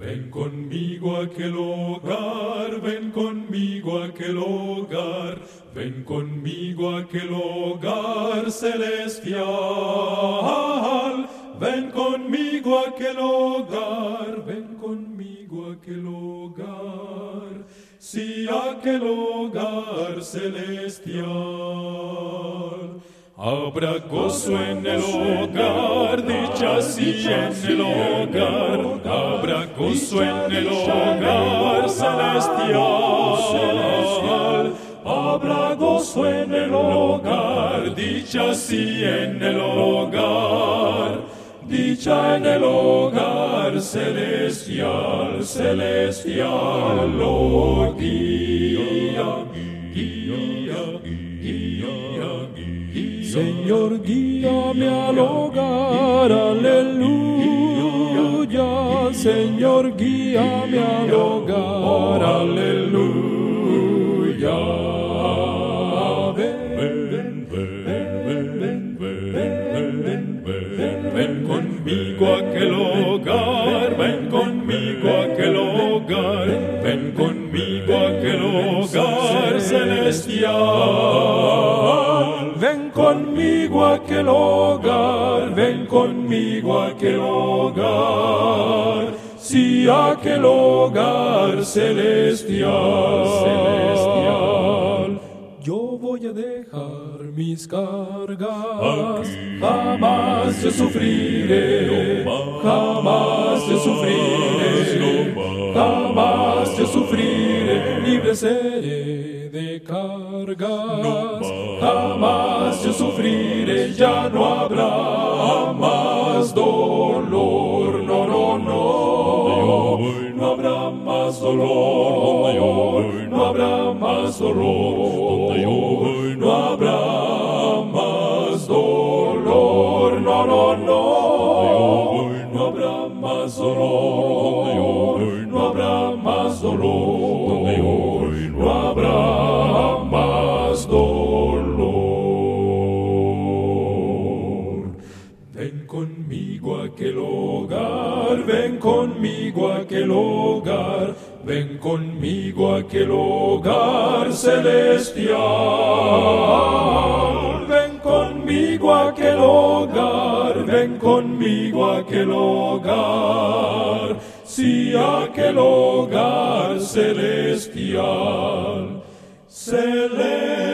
Ven conmigo a aquel hogar, ven conmigo a aquel hogar, ven conmigo a aquel hogar celestial. Ven conmigo a aquel hogar, ven conmigo a aquel hogar, sí, aquel hogar celestial. Habrá gozo en el hogar, dicha sí en el hogar. Habrá gozo en el hogar celestial. Habrá gozo en el hogar, dicha sí en el hogar. Dicha en el hogar celestial, celestial. Oh, guía, guía, guía, guía. Señor, guíame al hogar, aleluya. Señor, guíame al hogar, aleluya. Ven conmigo a aquel hogar, ven conmigo a aquel hogar, ven conmigo a aquel hogar celestial. Ven conmigo a aquel hogar, ven conmigo a aquel hogar, sí, aquel hogar celestial, celestial. Yo voy a dejar mis cargas, jamás yo sufriré, jamás yo sufriré, jamás yo sufriré, libre seré de cargas, jamás yo sufriré, ya no habrá más dolor, no, no, no, no habrá más dolor, no habrá más dolor, no habrá más dolor, no, no, no, no habrá más dolor, no habrá más dolor, no habrá más dolor. Ven conmigo a aquel hogar, ven conmigo a aquel hogar, ven conmigo a aquel hogar celestial. Ven conmigo a aquel hogar, ven conmigo a aquel hogar, sí, aquel hogar celestial, celestial.